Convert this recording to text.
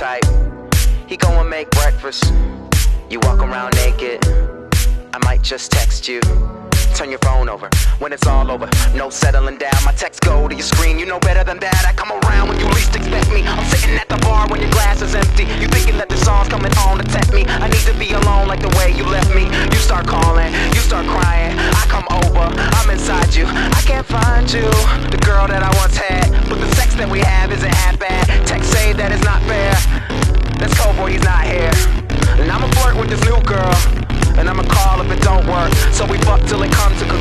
type. He go and make breakfast, you walk around naked. I might just text you, turn your phone over when it's all over. No settling down, my texts go to your screen. You know better than that, I come around when you least expect me. I'm sitting at the bar when your glass is empty. You thinking that the song's coming on to tempt me. I need to be alone like the way you left me. You start calling, you start crying, I come over